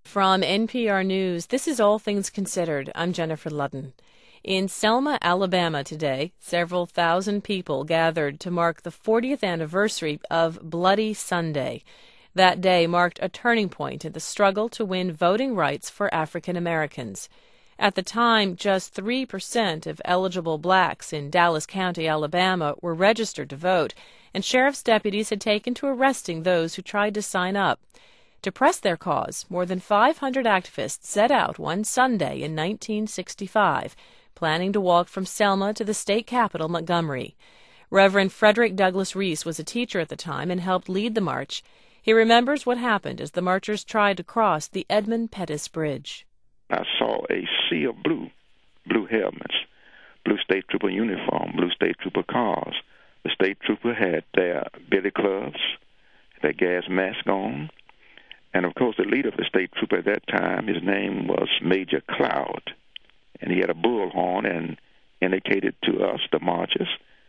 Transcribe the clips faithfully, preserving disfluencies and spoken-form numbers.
From N P R News, this is All Things Considered. I'm Jennifer Ludden. In Selma, Alabama today, several thousand people gathered to mark the fortieth anniversary of Bloody Sunday. That day marked a turning point in the struggle to win voting rights for African Americans. At the time, just three percent of eligible blacks in Dallas County, Alabama, were registered to vote, and sheriff's deputies had taken to arresting those who tried to sign up. To press their cause, more than five hundred activists set out one Sunday in nineteen sixty-five, planning to walk from Selma to the state capital, Montgomery. Reverend Frederick Douglass Reese was a teacher at the time and helped lead the march. He remembers what happened as the marchers tried to cross the Edmund Pettus Bridge. I saw a sea of blue, blue helmets, blue state trooper uniform, blue state trooper cars. The state trooper had their billy clubs, their gas mask on. And, of course, the leader of the state trooper at that time, his name was Major Cloud. And he had a bullhorn and indicated to us, the marchers,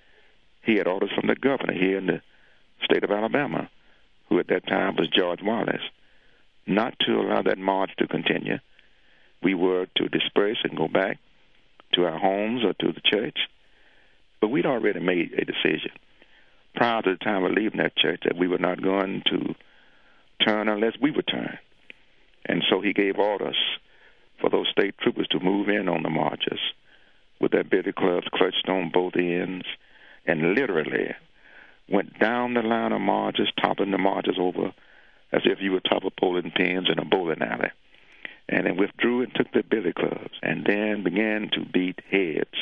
he had orders from the governor here in the state of Alabama, who at that time was George Wallace, not to allow that march to continue. We were to disperse and go back to our homes or to the church. But we'd already made a decision prior to the time of leaving that church that we were not going to turn unless we would turn. And so he gave orders for those state troopers to move in on the marchers with their billy clubs clutched on both ends, and literally went down the line of marchers, toppling the marchers over as if you were top of bowling pins in a bowling alley. And then withdrew and took their billy clubs and then began to beat heads.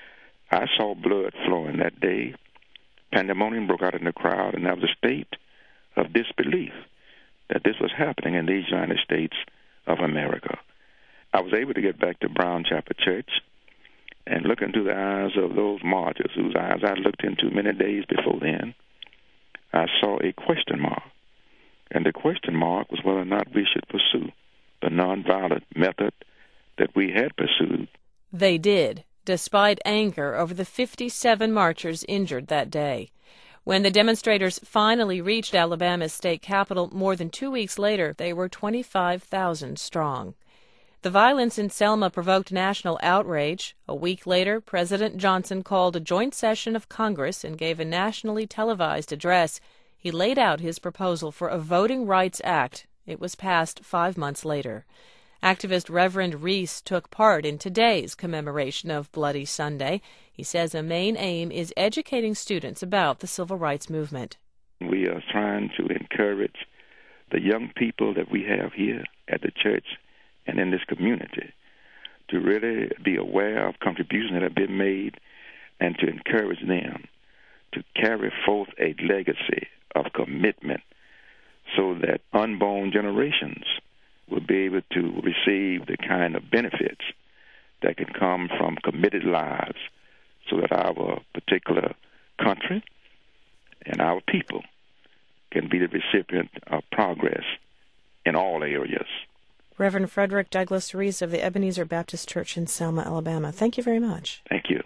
I saw blood flowing that day. Pandemonium broke out in the crowd, and that was a state of disbelief that this was happening in these United States of America. I was able to get back to Brown Chapel Church and look into the eyes of those martyrs whose eyes I looked into many days before then. I saw a question mark, and the question mark was whether or not we should pursue the nonviolent method that we had pursued. They did, despite anger over the fifty-seven marchers injured that day. When the demonstrators finally reached Alabama's state capital more than two weeks later, they were twenty-five thousand strong. The violence in Selma provoked national outrage. A week later, President Johnson called a joint session of Congress and gave a nationally televised address. He laid out his proposal for a Voting Rights Act. It was passed five months later. Activist Reverend Reese took part in today's commemoration of Bloody Sunday. He says a main aim is educating students about the civil rights movement. We are trying to encourage the young people that we have here at the church and in this community to really be aware of contributions that have been made and to encourage them to carry forth a legacy of commitment so that unborn generations will be able to receive the kind of benefits that can come from committed lives so that our particular country and our people can be the recipient of progress in all areas. Reverend Frederick Douglass Reese of the Ebenezer Baptist Church in Selma, Alabama. Thank you very much. Thank you.